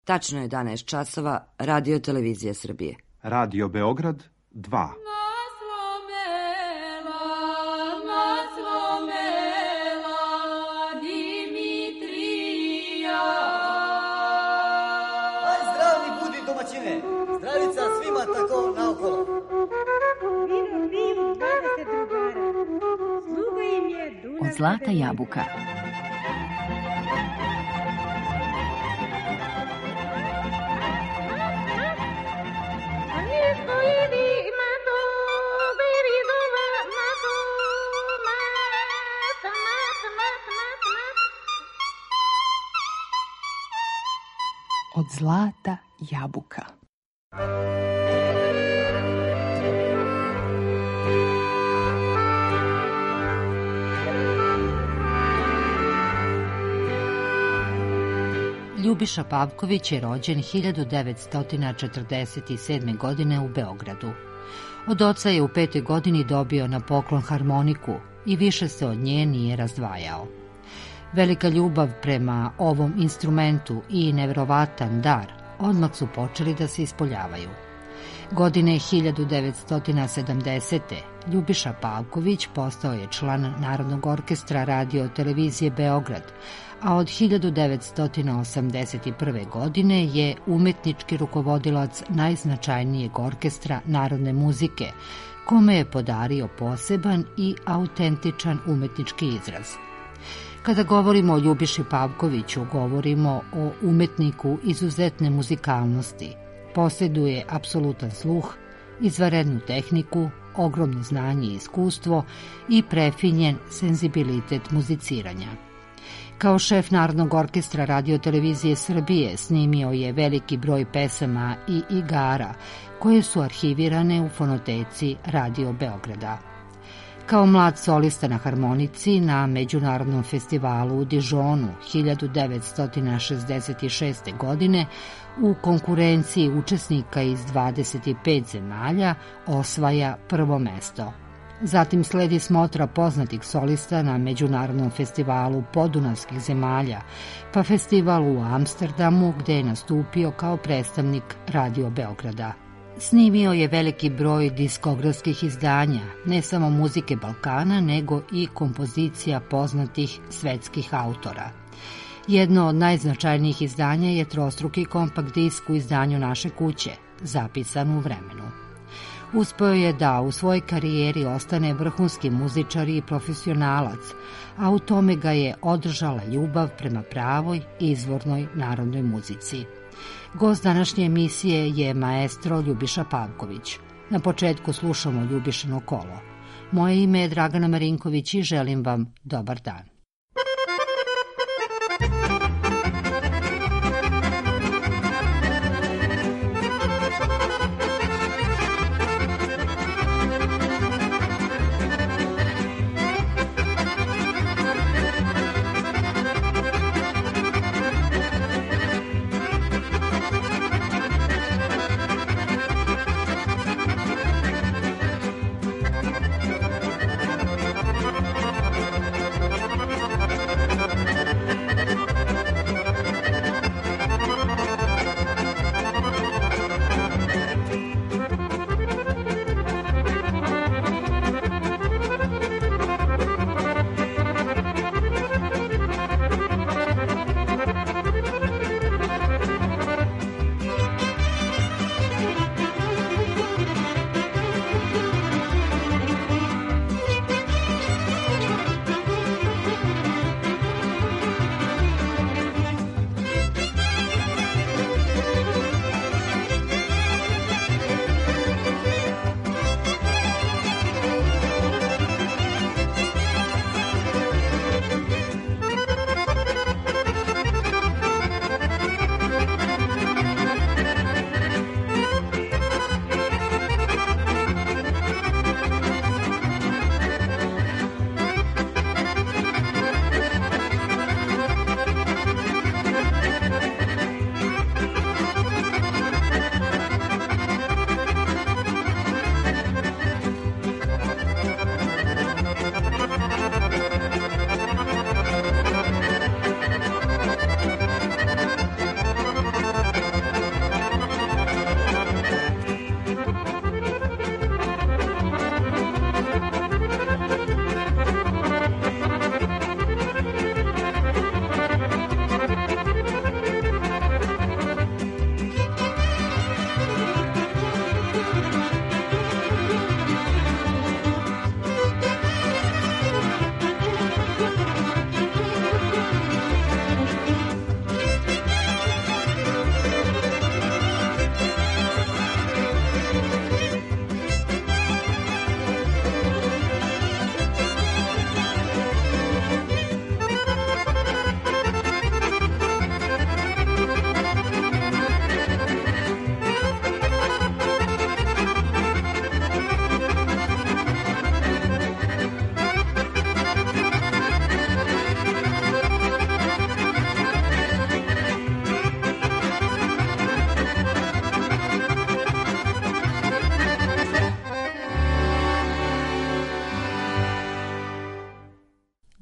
Tačno je 11 časova, Radio Televizija Srbije. Radio Beograd 2. Zdravica svima tako naokolo. Od zlata jabuka. Od zlata jabuka. Ljubiša Pavković je rođen 1947. godine u Beogradu. Od oca je u 5. godini dobio na poklon harmoniku i više se od nje nije razdvajao. Velika ljubav prema ovom instrumentu i neverovatan dar odmah su počeli da se ispoljavaju. Godine 1970. Ljubiša Pavković postao je član Narodnog orkestra Radio Televizije Beograd, a od 1981. godine je umetnički rukovodilac najznačajnijeg orkestra narodne muzike, kome je podario poseban i autentičan umetnički izraz. Kada govorimo o Ljubiši Pavkoviću, govorimo o umetniku izuzetne muzikalnosti. Posjeduje apsolutan sluh, izvanrednu tehniku, ogromno znanje i iskustvo i prefinjen senzibilitet muziciranja. Kao šef Narodnog orkestra Radio Televizije Srbije snimio je veliki broj pesama i igara koje su arhivirane u fonoteci Radio Beograda. Kao mlad solista na harmonici na Međunarodnom festivalu u Dijonu 1966. godine u konkurenciji učesnika iz 25 zemalja osvaja prvo mesto. Zatim sledi smotra poznatih solista na Međunarodnom festivalu podunavskih zemalja, pa festival u Amsterdamu gde je nastupio kao predstavnik Radio Beograda. Snimio je veliki broj diskografskih izdanja, ne samo muzike Balkana, nego i kompozicija poznatih svetskih autora. Jedno od najznačajnijih izdanja je trostruki kompakt disk u izdanju Naše kuće, zapisan u vremenu. Uspeo je da u svojoj karijeri ostane vrhunski muzičar i profesionalac, a u tome ga je održala ljubav prema pravoj, izvornoj narodnoj muzici. Gost današnje emisije je maestro Ljubiša Pavković. Na početku slušamo Ljubišino kolo. Moje ime je Dragana Marinković i želim vam dobar dan.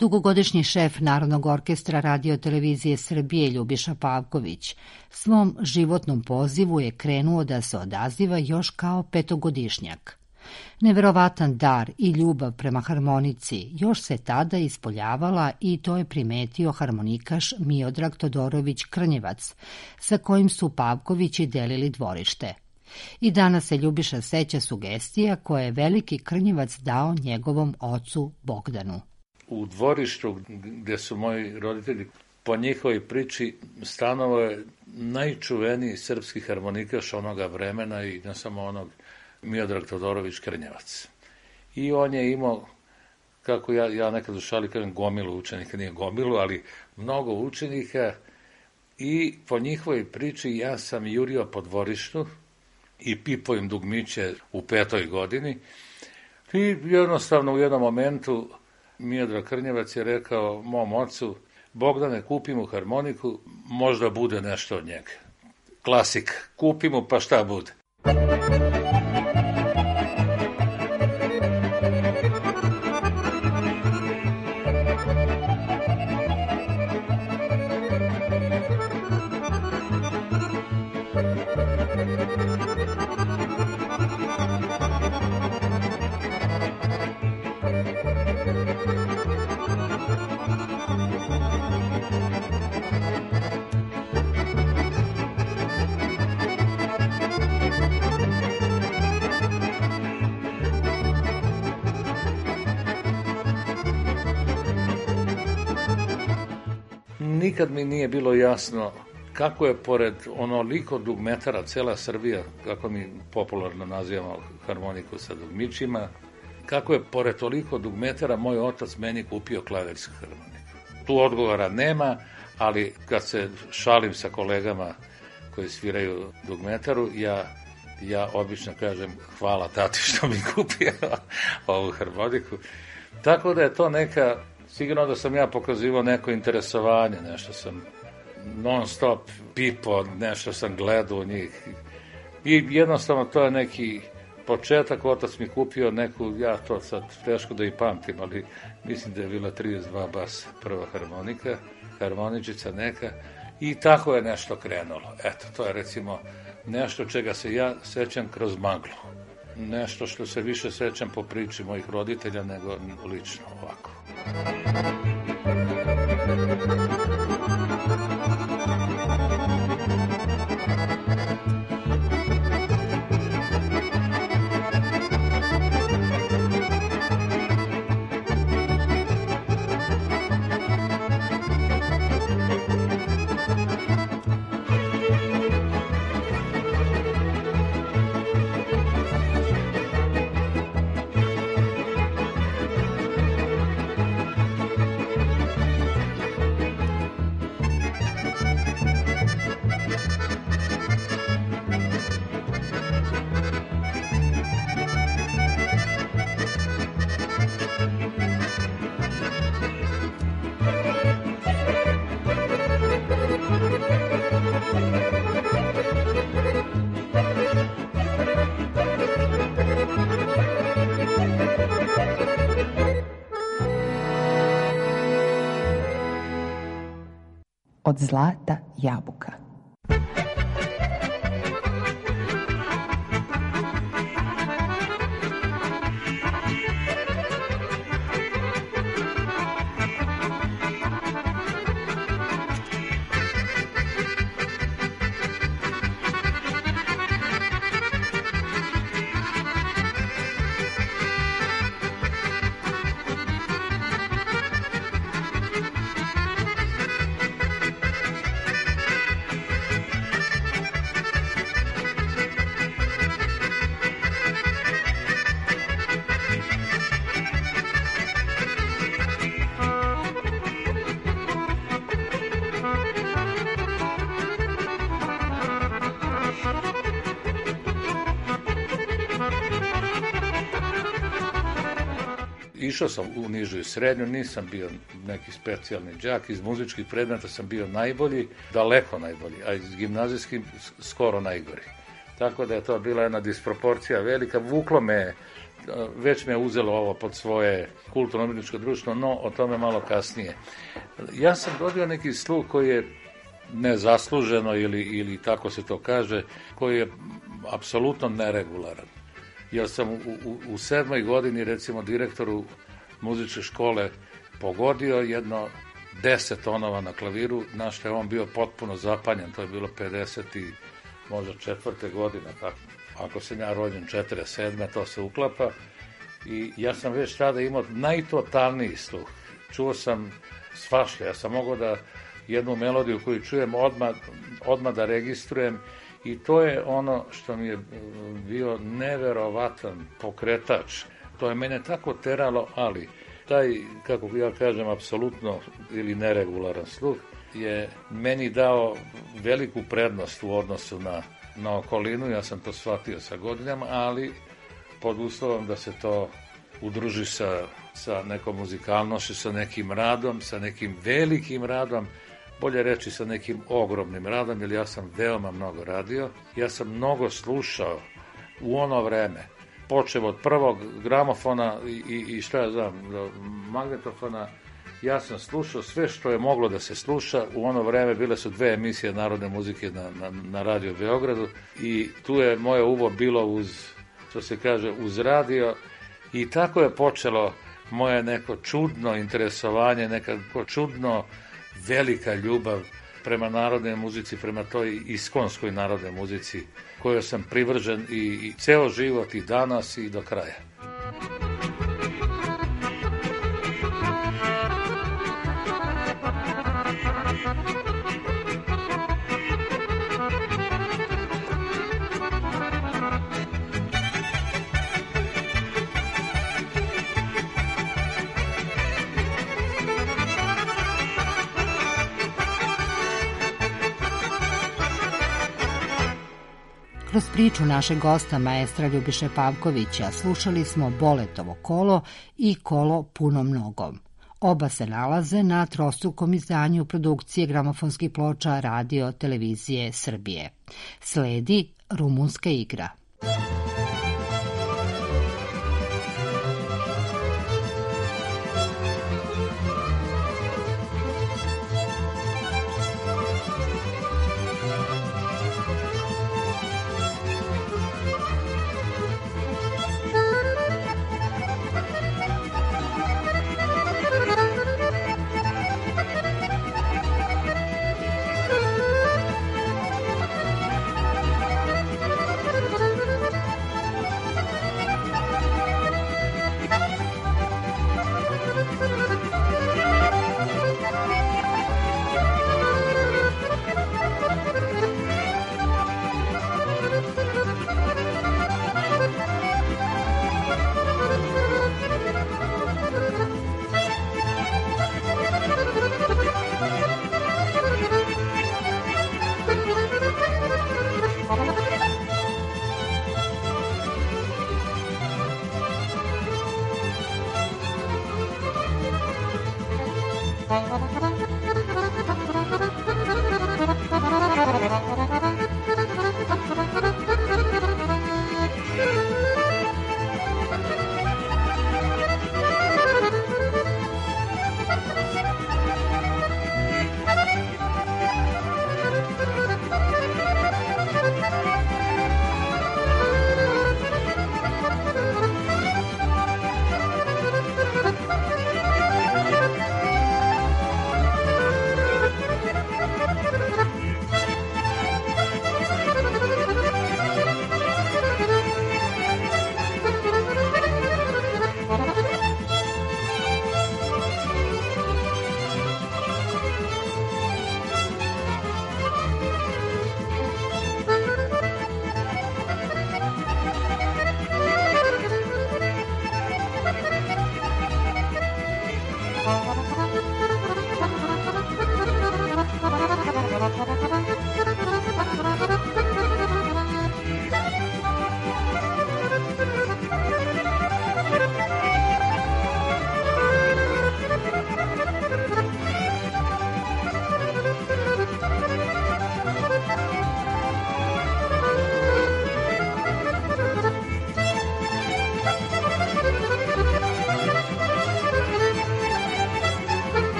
Dugogodišnji šef Narodnog orkestra Radio-televizije Srbije Ljubiša Pavković svom životnom pozivu je krenuo da se odaziva još kao petogodišnjak. Neverovatan dar i ljubav prema harmonici još se tada ispoljavala i to je primetio harmonikaš Miodrag Todorović Krnjevac, sa kojim su Pavkovići delili dvorište. I danas se Ljubiša seća sugestija koje je veliki Krnjevac dao njegovom ocu Bogdanu. U dvorištu gde su moji roditelji, po njihovoj priči, stanovao je najčuveniji srpski harmonikaš onoga vremena i ne samo onog, Miodrag Todorović Krnjevac. I on je imao, kako ja nekad u šali kažem, gomilu učenika, nije gomilu, ali mnogo učenika i po njihovoj priči ja sam jurio po dvorištu i pipao im dugmiće u 5. godini i jednostavno u jednom momentu Miodrag Krnjevac je rekao mom ocu: Bogdane, kupi mu harmoniku, možda bude nešto od njega. Klasik, kupi mu pa šta bude. Nikad mi nije bilo jasno kako je pored onoliko dugmetara cela Srbija, kako mi popularno nazivamo harmoniku sa dugmićima, kako je pored toliko dugmetara moj otac meni kupio klavirsku harmoniku. Tu odgovora nema, ali kad se šalim sa kolegama koji sviraju dugmetaru, ja obično kažem hvala tati što mi kupio ovu harmoniku. Tako da je to neka, sigurno da sam ja pokazivao neko interesovanje, nešto sam non stop pipao, nešto sam gledao u njih. I jednostavno to je neki početak, otac mi kupio neku, ja to sad teško da i pamtim, ali mislim da je bila 32 bas prva harmonika, harmoničica neka, i tako je nešto krenulo. Eto, to je recimo nešto čega se ja sećam kroz maglu. Nešto što se više sećam po priči mojih roditelja nego lično ovako. Od zlata jabuka. Išao sam u nižu i srednju, nisam bio neki specijalni đak, iz muzičkih predmeta sam bio najbolji, daleko najbolji, a iz gimnazijskih skoro najgori. Tako da je to bila jedna disproporcija velika, vuklo me već me uzelo ovo pod svoje kulturno-umjetničko društvo, no o tome malo kasnije. Ja sam dobio neki sluh koji je nezasluženo ili tako se to kaže, koji je apsolutno neregularan. Jer sam u 7. godini, recimo, direktoru muzičke škole pogodio jedno 10 tonova na klaviru, na što je on bio potpuno zapanjen. To je bilo 50 i možda 4. godine, tako. Ako sam ja rođen 47. to se uklapa. I ja sam već tada imao najtotalniji sluh. Čuo sam svašta. Ja sam mogao da jednu melodiju koju čujem odmah da registrujem, i to je ono što mi je bio neverovatan pokretač. To je mene tako teralo, ali taj, kako ja kažem, apsolutno ili neregularan sluh je meni dao veliku prednost u odnosu na okolinu. Ja sam to shvatio sa godinama, ali pod uslovom da se to udruži sa nekom muzikalnošću, sa nekim radom, sa nekim velikim radom, bolje reći sa nekim ogromnim radom, jer ja sam veoma mnogo radio. Ja sam mnogo slušao u ono vreme, počeo od prvog gramofona i šta ja znam, magnetofona. Ja sam slušao sve što je moglo da se sluša. U ono vreme bile su 2 emisije narodne muzike na Radio Beogradu i tu je moje uvo bilo uz, što se kaže, uz radio, i tako je počelo moje neko čudno interesovanje, nekako čudno velika ljubav prema narodnoj muzici, prema toj iskonskoj narodnoj muzici kojoj sam privržen i ceo život, i danas i do kraja. Kroz priču našeg gosta, maestra Ljubiše Pavkovića, slušali smo Boletovo kolo i Kolo punom nogom. Oba se nalaze na trostrukom izdanju produkcije gramofonskih ploča Radio Televizije Srbije. Sledi Rumunska igra.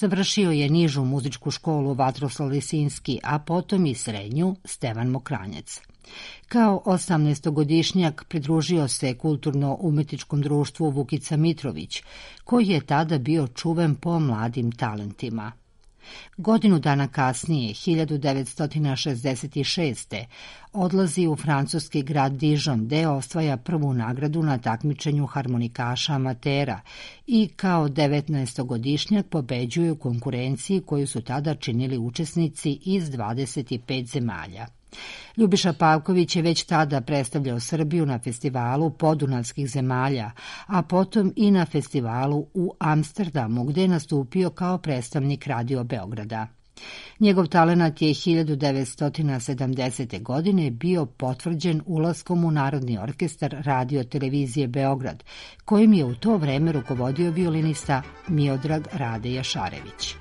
Završio je nižu muzičku školu Vatroslav Lisinski, a potom i srednju Stevan Mokranjac. Kao 18-godišnjak pridružio se kulturno-umetničkom društvu Vukica Mitrović, koji je tada bio čuven po mladim talentima. Godinu dana kasnije, 1966. odlazi u francuski grad Dijon, gde osvaja prvu nagradu na takmičenju harmonikaša amatera i kao 19-godišnjak pobeđuje u konkurenciji koju su tada činili učesnici iz 25 zemalja. Ljubiša Pavković je već tada predstavljao Srbiju na festivalu podunavskih zemalja, a potom i na festivalu u Amsterdamu, gde je nastupio kao predstavnik Radio Beograda. Njegov talenat je 1970. godine bio potvrđen ulaskom u Narodni orkestar Radio Televizije Beograd, kojim je u to vreme rukovodio violinista Miodrag Rade Jašarević.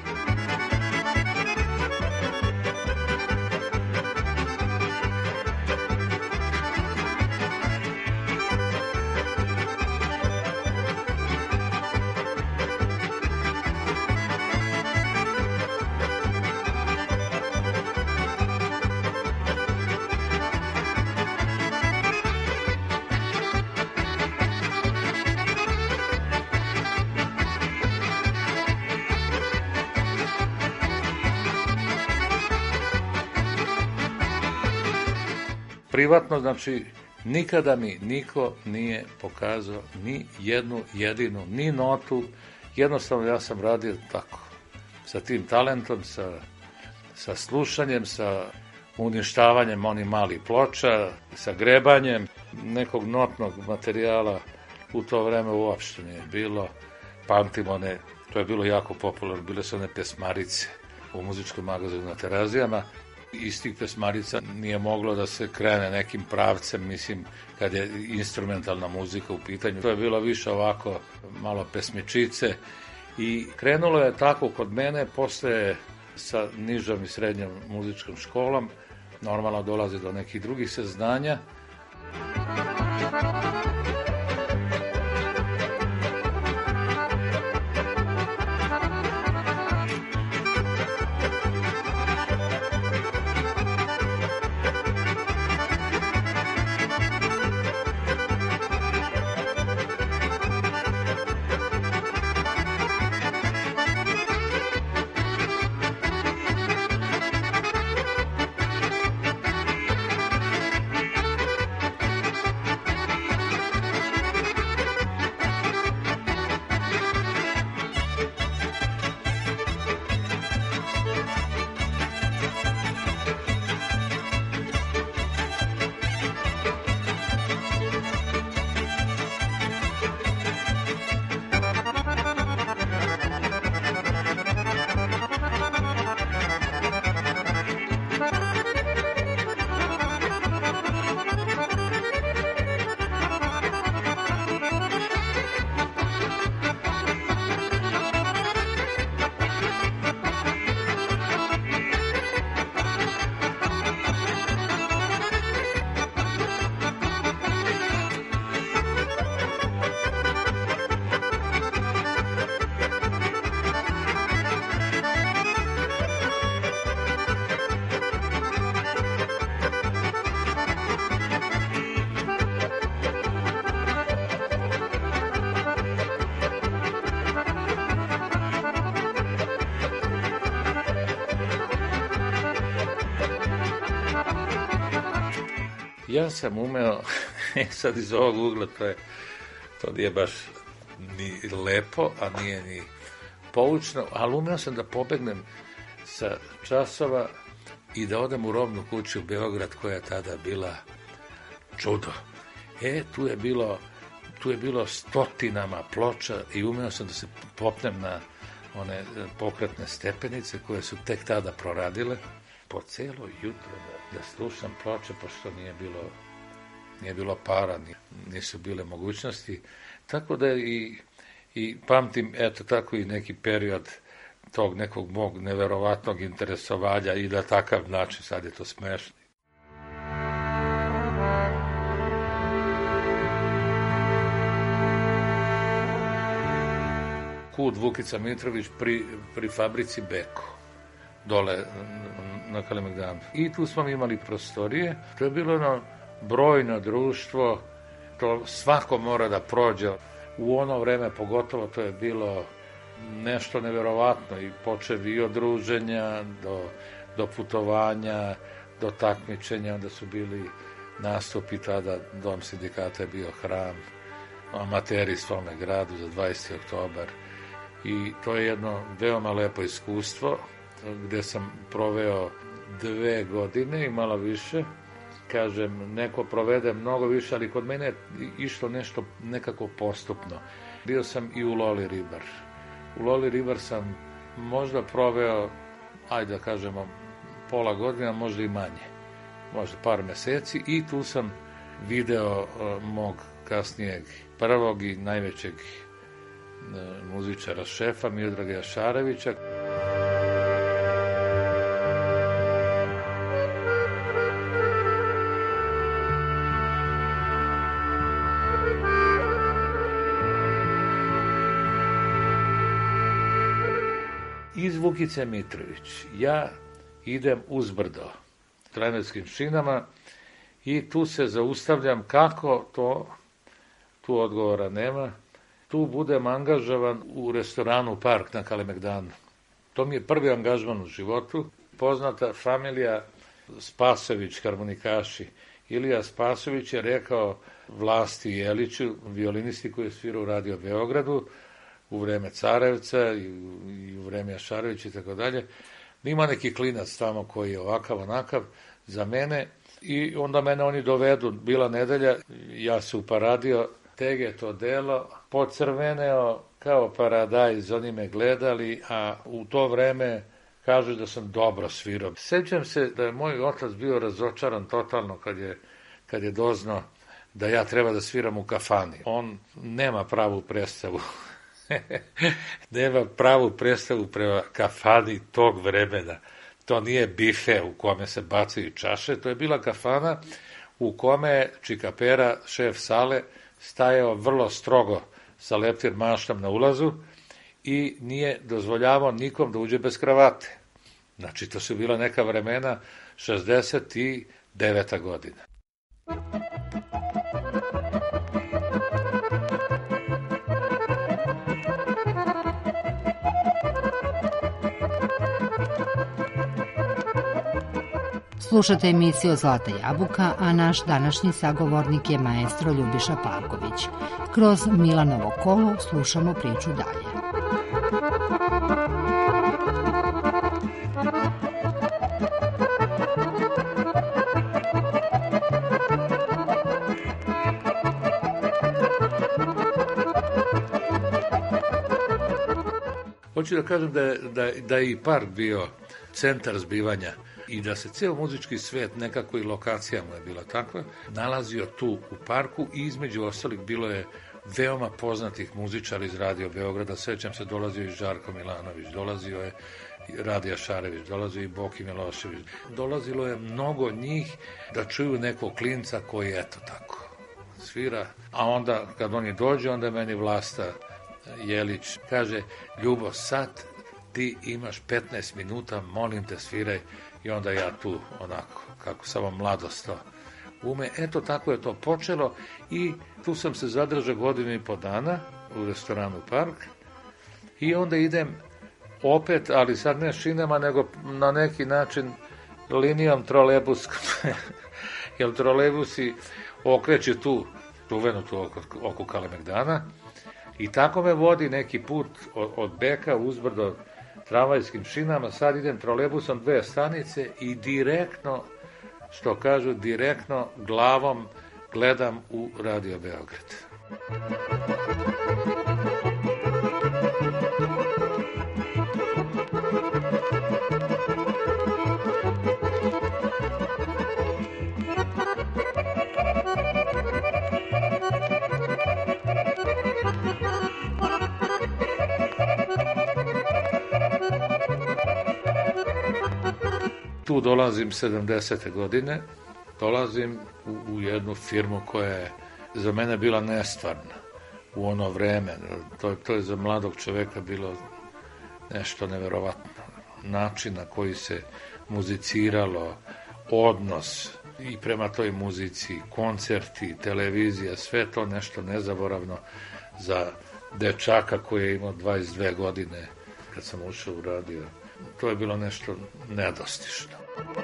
Privatno, znači, nikada mi niko nije pokazao ni jednu jedinu, ni notu. Jednostavno ja sam radio tako, sa tim talentom, sa slušanjem, sa uništavanjem onih malih ploča, sa grebanjem. Nekog notnog materijala u to vreme uopšte nije bilo. Pamtim one, to je bilo jako popularno, bile su one pesmarice u muzičkom magazinu na Terazijama. Iz tih pesmarica nije moglo da se krene nekim pravcem, mislim, kad je instrumentalna muzika u pitanju. To je bilo više ovako, malo pesmičice i krenulo je tako kod mene, posle sa nižom i srednjom muzičkom školom, normalno dolazi do nekih drugih saznanja. Ja sam umeo, sad iz ovog ugla, to nije baš ni lepo, a nije ni poučno, ali umeo sam da pobegnem sa časova i da odem u robnu kuću u Beograd, koja je tada bila čudo. Tu je bilo stotinama ploča i umeo sam da se popnem na one pokretne stepenice koje su tek tada proradile. Po celo jutro da slušam ploče, pošto nije bilo para, nisu bile mogućnosti. Tako da i pamtim, eto tako i neki period tog nekog mog neverovatnog interesovanja i na takav način, sad je to smešno. Kud Vukica Mitrović pri fabrici Beko, dole na Kalemegdanu. I tu smo imali prostorije. To je bilo jedno brojno društvo, to svako mora da prođe. U ono vreme pogotovo to je bilo nešto neverovatno i počevi i od druženja do putovanja, do takmičenja, onda su bili nastupi, tada Dom sindikata je bio hram, amateri svome gradu za 20. oktobar. I to je jedno veoma lepo iskustvo gde sam proveo 2 godine i malo više. Kažem, neko provede mnogo više, ali kod mene je išlo nešto nekako postupno. Bio sam i u Loli Ribar. U Loli Ribar sam možda proveo, ajde da kažemo, pola godina, možda i manje. Možda par meseci i tu sam video mog kasnijeg prvog i najvećeg muzičara, šefa Miodraga Jašarevića. Iz Vukice Mitrović ja idem uzbrdo trenerskim šinama i tu se zaustavljam. Kako to? Tu odgovora nema. Tu budem angažovan u restoranu Park na Kalemegdanu. To mi je prvi angažman u životu. Poznata familija Spasović, harmonikaši. Ilija Spasović je rekao Vlasti Jeliću, violinisti koji je svirao u Radio Beogradu, u vreme Carevca i u vreme Jašarevića i tako dalje. Ima neki klinac tamo koji je ovakav, onakav za mene i onda mene oni dovedu. Bila nedelja, ja se uparadio, tege to delo, pocrveneo kao paradajz, oni me gledali, a u to vreme kažu da sam dobro svirao. Sećam se da je moj otac bio razočaran totalno kad je doznao da ja treba da sviram u kafani. On nema pravu predstavu. Nema pravu predstavu prema kafani tog vremena. To nije bife u kome se bacaju čaše, to je bila kafana u kome je Čikapera, šef sale, stajao vrlo strogo sa leptir maštom na ulazu i nije dozvoljavao nikom da uđe bez kravate. Znači, to su bila neka vremena, 69. godina. Slušate emisiju Zlata jabuka, a naš današnji sagovornik je maestro Ljubiša Pavković. Kroz Milanovo kolo slušamo priču dalje. Hoću da kažem da je i park bio centar zbivanja i da se ceo muzički svet, nekako i lokacija mu je bila takva, nalazio tu u parku i između ostalih bilo je veoma poznatih muzičara iz Radio Beograda. Sećam se, dolazio i Žarko Milanović, dolazio je Radija Šarević, dolazio i Boki Milošević. Dolazilo je mnogo njih da čuju nekog klinca koji eto tako svira, a onda kad oni dođe, onda je meni Vlasta Jelić kaže: Ljubo, sad ti imaš 15 minuta, molim te, sviraj. I onda ja tu, onako, kako samo mladost to ume. Eto, tako je to počelo i tu sam se zadržao 1.5 godine u restoranu Park i onda idem opet, ali sad ne šinama, nego na neki način linijom trolejbuskom. Jer trolejbusi okreće tu, čuveno tu oko Kalemegdana i tako me vodi neki put od Beka uzbrdo tramvajskim šinama. Sad idem trolejbusom 2 stanice i direktno, što kažu, direktno glavom gledam u Radio Beograd. Tu dolazim 70. godine, dolazim u jednu firmu koja je za mene bila nestvarna. u ono vreme. To je za mladog čoveka bilo nešto neverovatno. Način na koji se muziciralo, odnos i prema toj muzici, koncerti, televizija, sve to nešto nezaboravno za dečaka koji je imao 22 godine kad sam ušao u radio. To je bilo nešto nedostižno.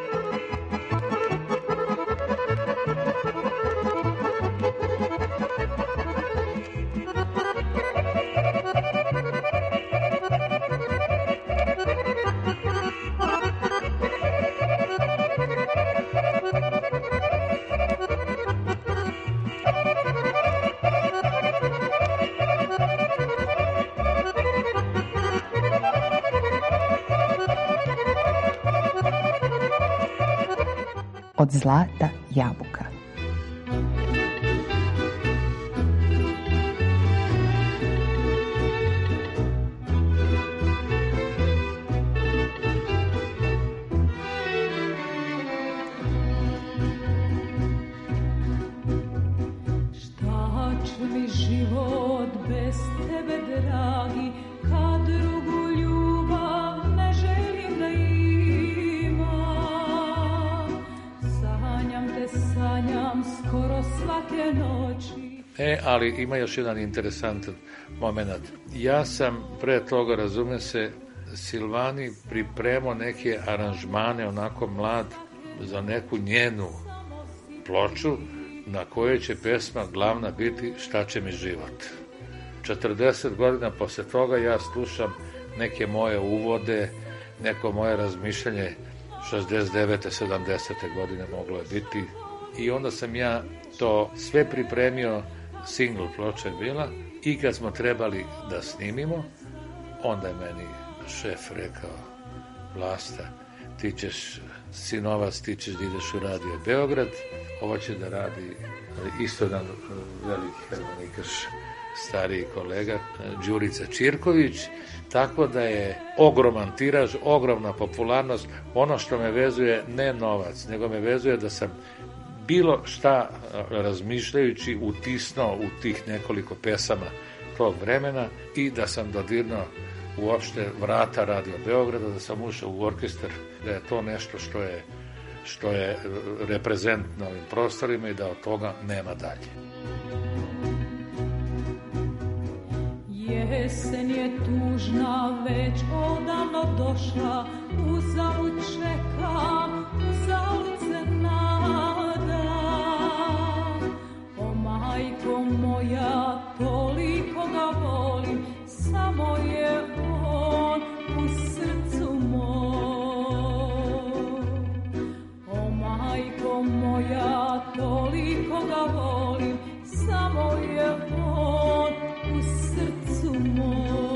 Od zlata jabuka. Šta će mi život bez tebe, dragi, kad drugu ljubav ne želim da sanjam skoro svake noći. Ali ima još jedan interesantan moment. Ja sam pre toga, razume se, Silvani pripremao neke aranžmane, onako mlad, za neku njenu ploču, na kojoj će pesma glavna biti Šta će mi život. 40 godina posle toga ja slušam neke moje uvode, neko moje razmišljanje 69. 70. godine moglo je biti. I onda sam ja to sve pripremio, single ploča je bila, i kad smo trebali da snimimo, onda je meni šef rekao, Vlasta, ti ćeš, sinovac, ti ćeš da ideš u Radio Beograd, ovo će da radi isto jedan veliki harmonikaš, stariji kolega, Đurica Čirković, tako da je ogroman tiraž, ogromna popularnost. Ono što me vezuje, ne novac, nego me vezuje da sam bilo šta razmišljajući utisnuo u tih nekoliko pesama tog vremena i da sam dodirnuo uopšte vrata Radio Beograda, da sam ušao u orkestar, da je to nešto što je reprezent na ovim prostorima i da od toga nema dalje. Jesen je tužna, već odavno došla, uzalud čekam, uzalud se nadam. O majko moja, toliko ga volim, samo je on u srcu mom. O majko moja, toliko ga volim, samo je on u srcu mom.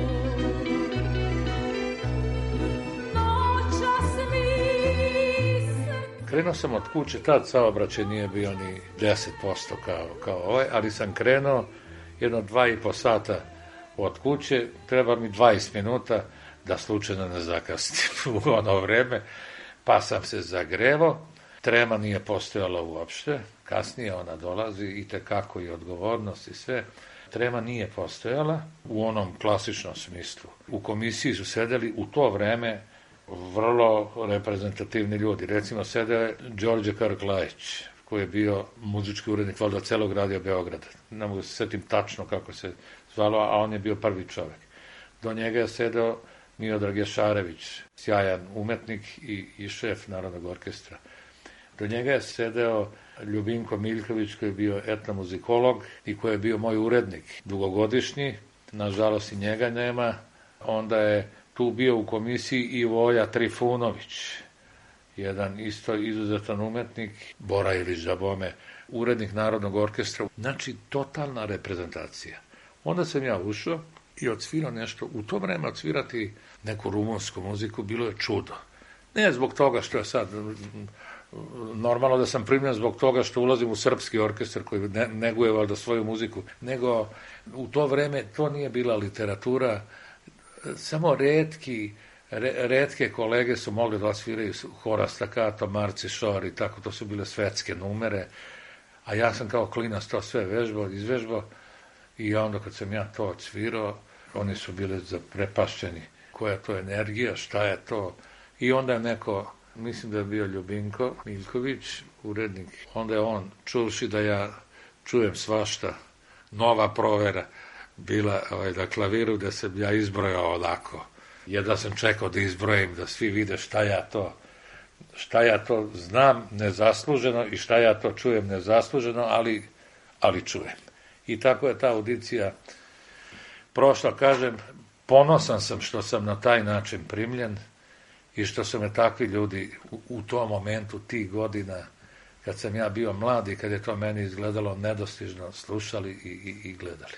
Noćas mi se... Krenuo sam od kuće, tad saobraćaj nije bio ni 10% kao ovaj, ali sam krenuo jedno 2,5 sata od kuće, treba mi 20 minuta da slučajno ne zakasnim u ono vreme, pa sam se zagrevo, trema nije postojala uopšte, kasnije ona dolazi i tekako i odgovornost i sve. Trema nije postojala u onom klasičnom smislu. U komisiji su sedeli u to vreme vrlo reprezentativni ljudi. Recimo, sedeo je Đorđe Karklajić, koji je bio muzički urednik valjda celog Radio Beograda. Ne mogu se setim tačno kako se zvalo, a on je bio prvi čovek. Do njega je sedeo Miodrag Ješarević, sjajan umetnik i šef Narodnog orkestra. Do njega je sedeo Ljubinko Miljković, koji je bio etnomuzikolog i koji je bio moj urednik dugogodišnji. Nažalost i njega nema. Onda je tu bio u komisiji i Voja Trifunović, jedan isto izuzetan umetnik, Bora Ilić Zabome, urednik Narodnog orkestra. Znači, totalna reprezentacija. Onda sam ja ušao i odsvirao nešto. U to vreme odsvirati neku rumunsku muziku bilo je čudo. Ne zbog toga što je sad normalno da sam primljen zbog toga što ulazim u srpski orkestar koji neguje valjda svoju muziku, nego u to vreme to nije bila literatura, samo retke kolege su mogli da osviraju Hora Staccato, Marci Šor i tako, to su bile svetske numere, a ja sam kao klinac to sve izvežbao I onda kad sam ja to odsvirao, oni su bili zaprepašćeni. Koja je to energija, šta je to? I onda je neko, mislim da je bio Ljubinko Miljković, urednik, onda je on, čuvši da ja čujem svašta, nova provera, bila na klaviru da sam ja izbrojao ovako. Jedva sam čekao da izbrojim, da svi vide šta ja to znam nezasluženo i šta ja to čujem nezasluženo, ali čujem. I tako je ta audicija prošla, kažem, ponosan sam što sam na taj način primljen i što su me takvi ljudi u tom momentu, tih godina, kad sam ja bio mlad i kad je to meni izgledalo nedostižno, slušali i gledali.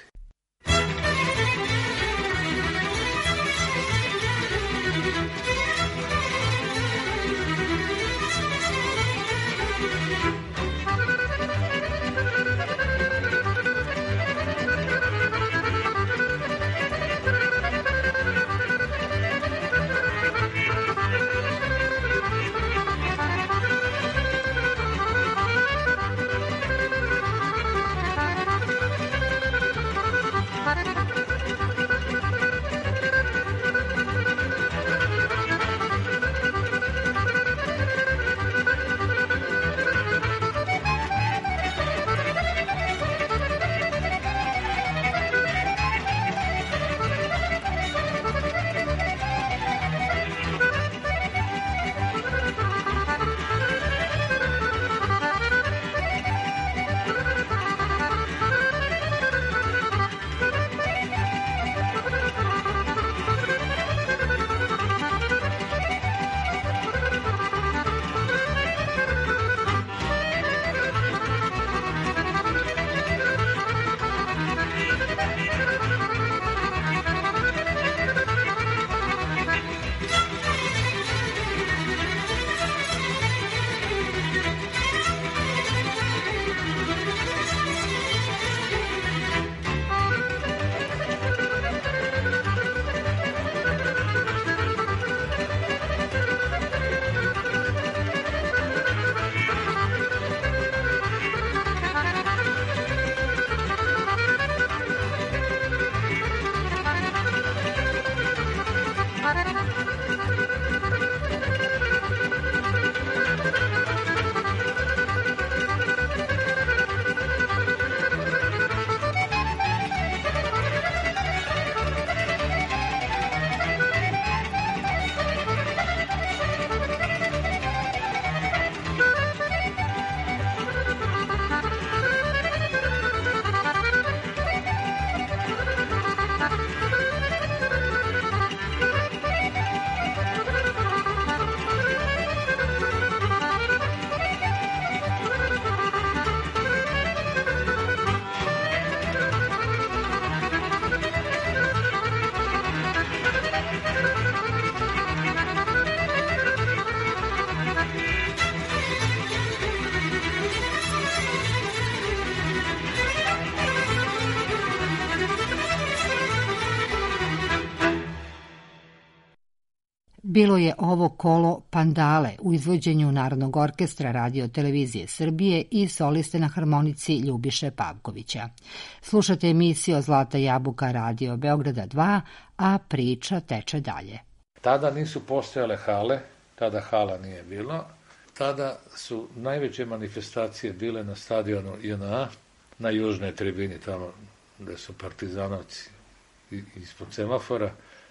Bilo je ovo kolo Pandale u izvođenju Narodnog orkestra Radio televizije Srbije i soliste na harmonici Ljubiše Pavkovića. Slušate emisiju Zlata jabuka Radio Beograda 2, a priča teče dalje. Tada nisu postojale hale, tada hala nije bilo. Tada su najveće manifestacije bile na stadionu JNA, na južnoj tribini, tamo gde su partizanovci ispod semafora.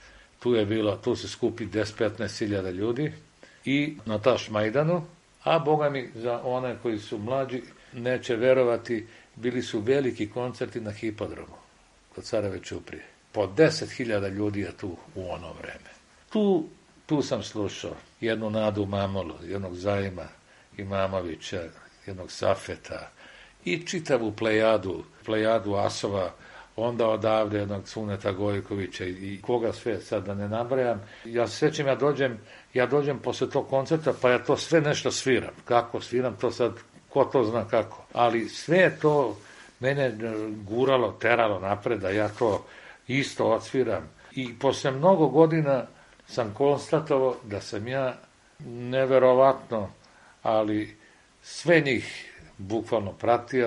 Tu se skupi 10-15 hiljada ljudi i na Tašmajdanu, a boga mi za one koji su mlađi neće verovati, bili su veliki koncerti na hipodromu kod Careve Ćuprije. Po 10.000 ljudi je tu u ono vreme. Tu sam slušao jednu Nadu Mamolu, jednog Zajma Imamovića, jednog Safeta i čitavu plejadu asova, onda odavde jednog Cuneta Gojkovića i koga sve, sad da ne nabrajam. Ja se sećam, ja dođem posle tog koncerta, pa ja to sve nešto sviram. Kako sviram, to sad, ko to zna kako. Ali sve to mene guralo, teralo napred, da ja to isto odsviram. I posle mnogo godina sam konstatovao da sam ja neverovatno, ali sve njih bukvalno pratio,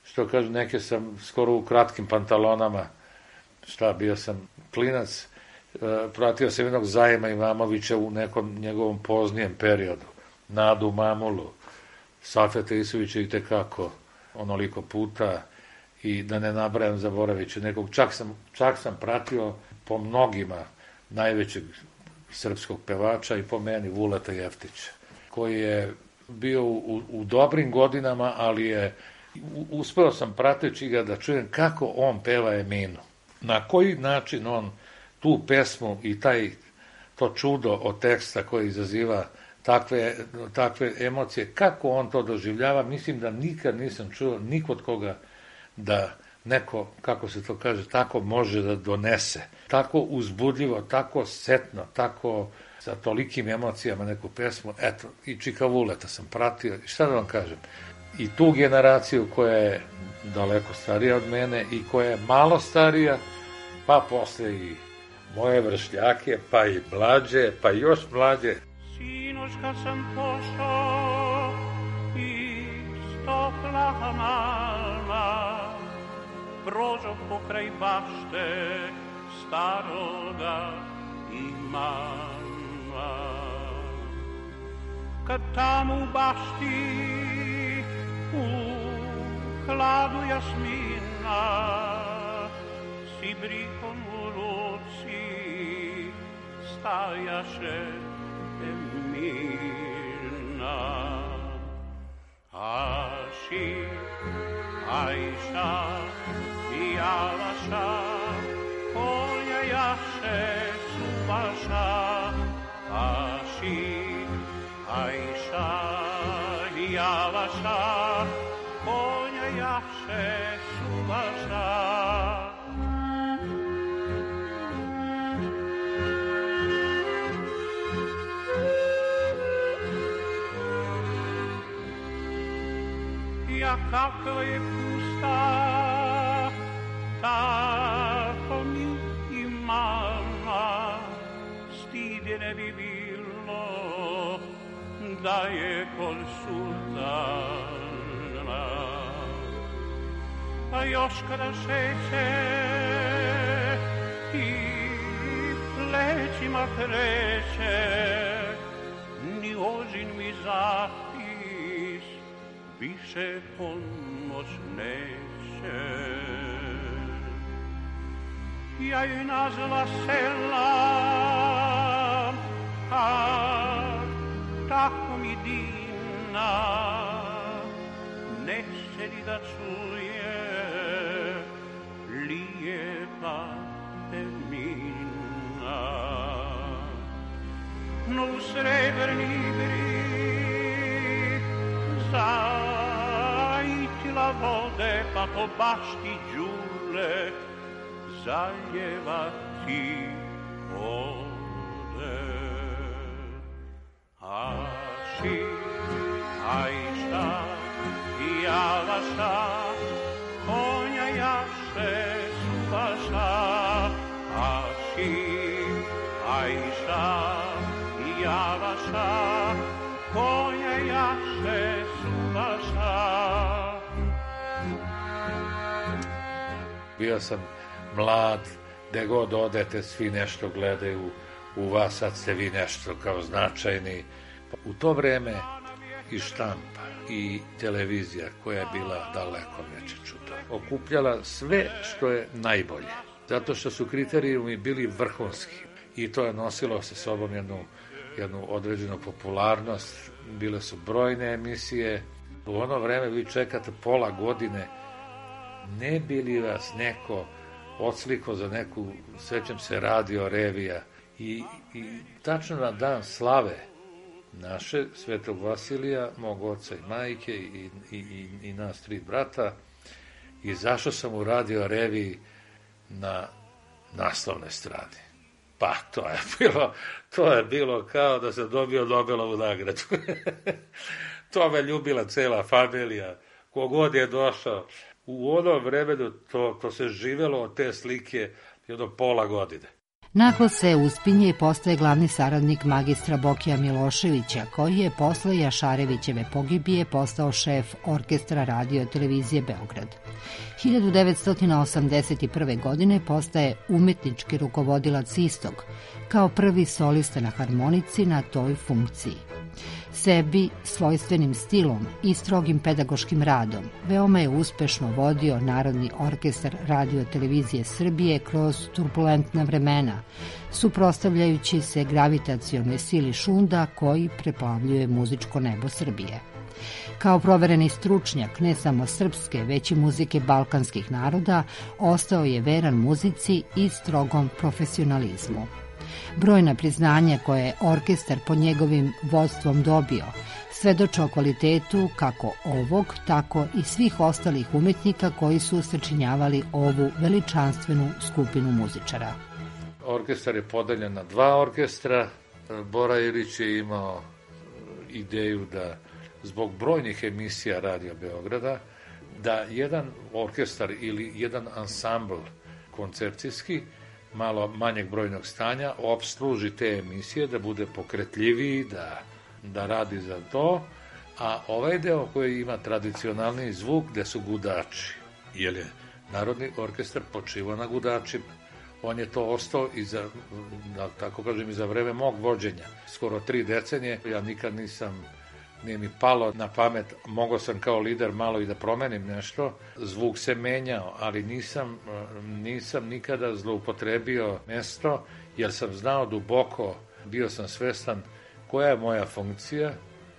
što kažu, neke sam skoro u kratkim pantalonama, bio sam klinac, pratio sam jednog Zajma Imamovića u nekom njegovom poznijem periodu, Nadu Mamulu, Safeta Isovića i tekako onoliko puta, i da ne nabrajam, zaboravit ću nekog, čak sam pratio po mnogima najvećeg srpskog pevača i po meni Vuleta Jeftića, koji je bio u dobrim godinama, ali je uspeo sam prateći ga da čujem kako on peva Eminu. Na koji način on tu pesmu i to čudo od teksta koji izaziva takve emocije, kako on to doživljava, mislim da nikad nisam čuo nikod koga da neko, kako se to kaže, tako može da donese. Tako uzbudljivo, tako setno, tako sa tolikim emocijama neku pesmu. Eto, i Čika Vuleta sam pratio. I šta da vam kažem? I tu generaciju koja je daleko starija od mene i koja je malo starija, pa posle i moje vršljake, pa i mlađe, pa još mlađe. Sinoć kad sam pošao iz topla mala, prođo pokraj bašte staroga imama. Kad tamo u bašti u hladu jasmina s ibrikom u ruci stajaše Emina. Aši, Ajša i Alaša, konja jaše suvaša. Aši, Ajša i Alaša, konja jaše suvaša. Ja kako je pusta, tako mi i mama, stidje ne bi bilo da je kod sultana. A još kada šeće i plećima kreće, ni ožin mi zapis više pomoć neće. Ja joj nazva selam, a tako mi divna, neće li da čuje lijepa Emina. No u srebrni igri zaitila vode, pa po bašti đule zaljevati ode. Aši, Ajša i Alaša, konja jaše suvaša. Aši, Ajša i Alaša, konja jaše suvaša. Bio sam mlad, gde god odete, svi nešto gledaju u vas, sad ste vi nešto kao značajni. U to vreme i štampa i televizija, koja je bila daleko veće čudo, okupljala sve što je najbolje, zato što su kriterijumi bili vrhunski i to je nosilo sa sobom jednu određenu popularnost. Bile su brojne emisije. U ono vreme vi čekate pola godine, ne bi li vas neko odsliko za neku, sećam se, radio revija, i tačno na dan slave naše Svetog Vasilija, mog oca i majke i nas 3 brata, izašao sam u radio reviji na naslovnoj strani. Pa to je bilo kao da sam dobio Nobelovu nagradu. To me ljubila cela familija, kogod je došao. U onom vremenu to se živelo od te slike jedno pola godine. Naklo se uspinje i postaje glavni saradnik magistra Bokija Miloševića, koji je posle Jašarevićeve pogibije postao šef orkestra radio televizije Beograd. 1981. godine postaje umetnički rukovodilac istog, kao prvi solista na harmonici na toj funkciji. Sebi svojstvenim stilom i strogim pedagoškim radom veoma je uspešno vodio Narodni orkestar radio televizije Srbije kroz turbulentna vremena, suprotstavljajući se gravitacionoj sili šunda koji preplavljuje muzičko nebo Srbije. Kao provereni stručnjak ne samo srpske, već i muzike balkanskih naroda, ostao je veran muzici i strogom profesionalizmu. Brojna priznanja koje je orkestar pod njegovim vodstvom dobio svedoče o kvalitetu kako ovog, tako i svih ostalih umetnika koji su sačinjavali ovu veličanstvenu skupinu muzičara. Orkestar je podeljen na dva orkestra. Bora Ilić je imao ideju da zbog brojnih emisija Radio Beograda da jedan orkestar ili jedan ansambl koncercijski malo manjeg brojnog stanja opsluži te emisije, da bude pokretljiviji, da radi za to, a ovaj deo koji ima tradicionalni zvuk gde su gudači, jer je Narodni orkestar počivao na gudačima. On je to ostao i za, da tako kažem, i za vreme mog vođenja. Skoro 3 decenije, ja nikad nije mi palo na pamet, mogao sam kao lider malo i da promenim nešto. Zvuk se menjao, ali nisam nikada zloupotrebio mesto, jer sam znao duboko, bio sam svestan koja je moja funkcija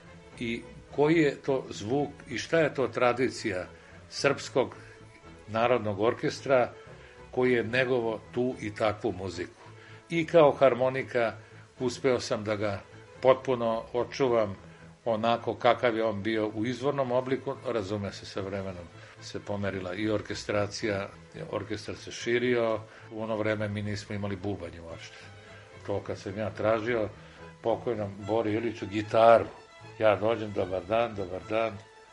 i koji je to zvuk i šta je to tradicija Srpskog narodnog orkestra koji je negovo tu i takvu muziku. I kao harmonika uspeo sam da ga potpuno očuvam onako kakav je on bio u izvornom obliku, razume se, sa vremenom se pomerila i orkestracija, orkestar se širio, u ono vreme mi nismo imali bubanje uopšte. To kad sam ja tražio pokojnom Bori Iliću gitaru, ja dođem, dobar dan,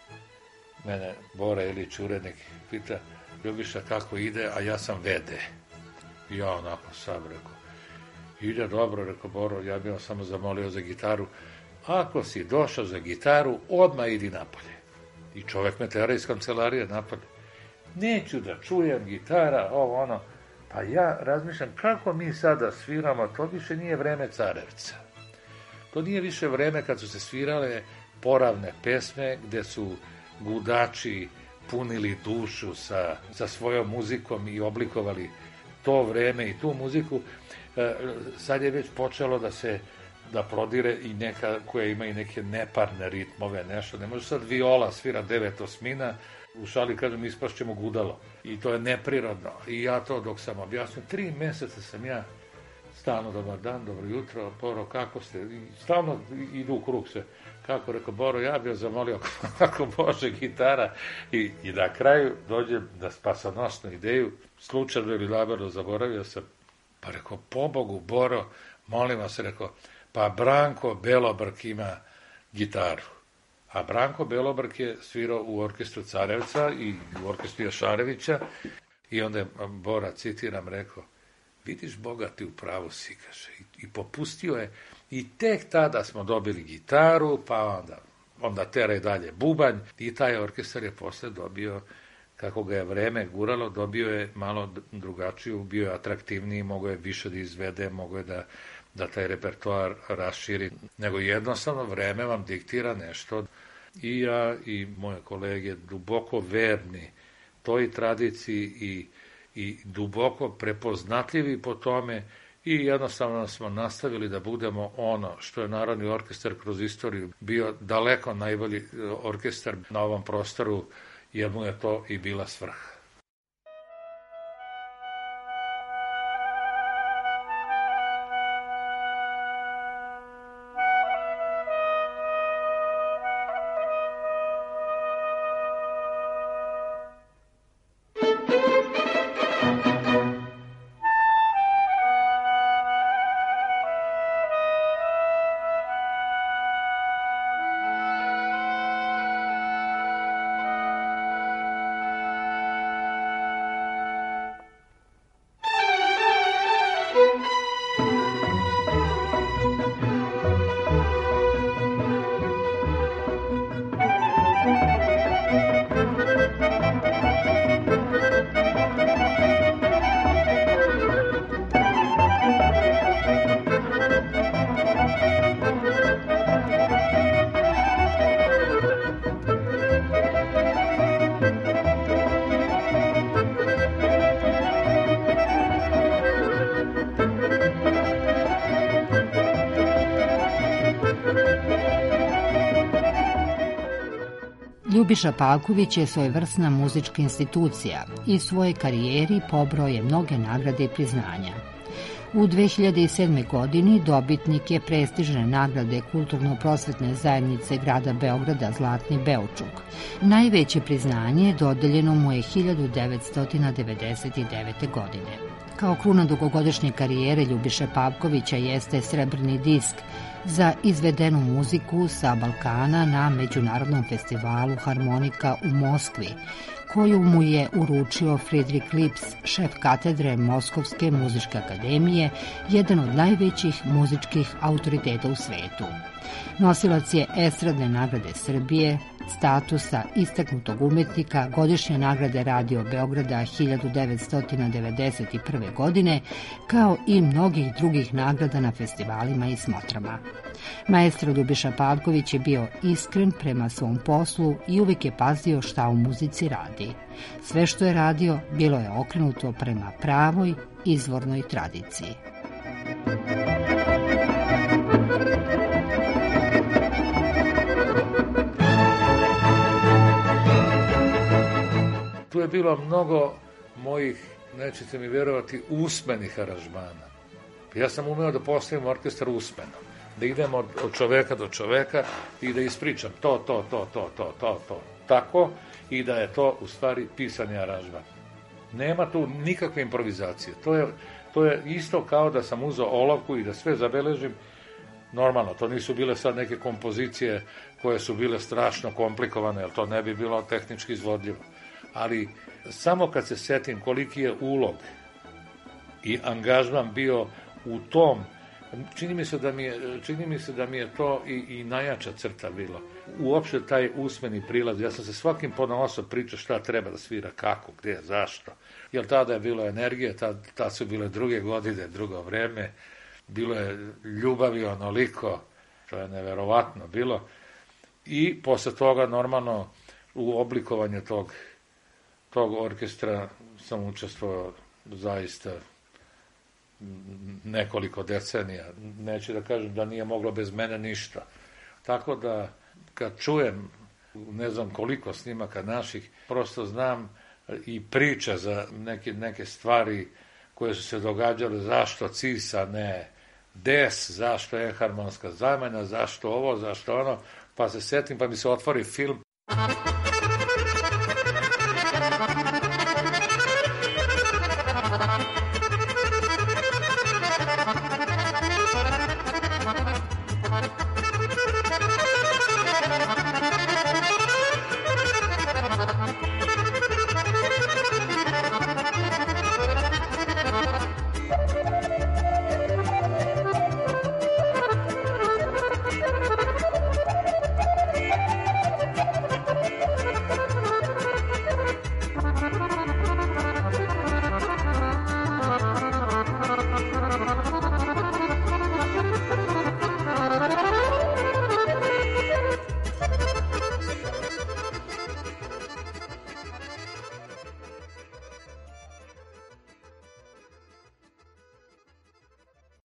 mene Bora Ilić, urednik, pita, Ljubiša, kako ide, a ja sam vede. I ja onako sam rekao, ide dobro, rekao Boro, ja bih samo zamolio za gitaru. Ako si došao za gitaru, odmah idi napolje. I čovek me tera iz kancelarije napolje. Neću da čujem gitara, ovo ono. Pa ja razmišljam, kako mi sada sviramo, to više nije vreme Carevca. To nije više vreme kad su se svirale poravne pesme, gde su gudači punili dušu sa svojom muzikom i oblikovali to vreme i tu muziku. Sad je već počelo da prodire i neka koja ima i neke neparne ritmove, nešto. Ne može sad viola svira 9 osmina, u šali kažem ispašćemo gudalo. I to je neprirodno. I ja to dok sam objasnio, 3 meseca sam ja stalno dobar dan, dobro jutro, Boro, kako ste? I stalno idu u krug se. Kako, rekao, Boro, ja bih zamolio ako može gitara. I na kraju dođem da spasonosnu ideju, slučajno ili namerno zaboravio sam, pa rekao, pobogu, Boro, molim vas, rekao, pa Branko Belobrk ima gitaru. A Branko Belobrk je svirao u orkestru Carevca i u orkestru Jašarevića i onda je Bora, citiram, rekao, vidiš, Boga, ti u pravu si, kaže. I popustio je i tek tada smo dobili gitaru, pa onda tera i dalje bubanj i taj orkestar je posle dobio, kako ga je vreme guralo, dobio je malo drugačiju, bio je atraktivniji, mogao je više da izvede, mogao je da taj repertoar raširi, nego jednostavno vreme vam diktira nešto. I ja i moje kolege duboko verni toj tradiciji i duboko prepoznatljivi po tome i jednostavno smo nastavili da budemo ono što je Narodni orkestar kroz istoriju bio daleko najbolji orkestar na ovom prostoru, jer mu je to i bila svrha. Ljubiša Pavković je svojevrsna muzička institucija i svojoj karijeri pobrao je mnoge nagrade i priznanja. U 2007. godini dobitnik je prestižne nagrade Kulturno-prosvetne zajednice grada Beograda Zlatni Beučuk. Najveće priznanje dodeljeno mu je 1999. godine. Kao kruna dugogodišnje karijere Ljubiše Pavkovića jeste srebrni disk za izvedenu muziku sa Balkana na Međunarodnom festivalu harmonika u Moskvi, koju mu je uručio Friedrich Lips, šef katedre Moskovske muzičke akademije, jedan od najvećih muzičkih autoriteta u svetu. Nosilac je estradne nagrade Srbije, statusa istaknutog umetnika, godišnje nagrade Radio Beograda 1991. godine, kao i mnogih drugih nagrada na festivalima i smotrama. Maestro Ljubiša Pavković je bio iskren prema svom poslu i uvijek je pazio šta u muzici radi. Sve što je radio bilo je okrenuto prema pravoj, izvornoj tradiciji. Tu je bilo mnogo mojih, nećete mi vjerovati, usmenih aranžmana. Ja sam umeo da postavim orkestar usmeno, da idem od čoveka do čoveka i da ispričam to, tako, i da je to u stvari pisani aranžman. Nema tu nikakve improvizacije. To je isto kao da sam uzeo olovku i da sve zabeležim. Normalno, to nisu bile sad neke kompozicije koje su bile strašno komplikovane, jer to ne bi bilo tehnički izvodljivo. Ali samo kad se setim koliki je ulog i angažman bio u tom, čini mi se da mi je to i najjača crta bilo. Uopšte taj usmeni prilaz, ja sam se svakim ponaosob pričao šta treba da svira, kako, gde, zašto. Jer tada je bilo energije, tada su bile druge godine, drugo vreme, bilo je ljubavi onoliko, to je neverovatno bilo. I posle toga normalno u oblikovanju tog orkestra sam učestvovao zaista nekoliko decenija. Neću da kažem da nije moglo bez mene ništa. Tako da kad čujem ne znam koliko snimaka naših, prosto znam i priče za neke stvari koje su se događale, zašto Cisa ne Des, zašto enharmonska zamena, zašto ovo, zašto ono, pa se setim pa mi se otvori film.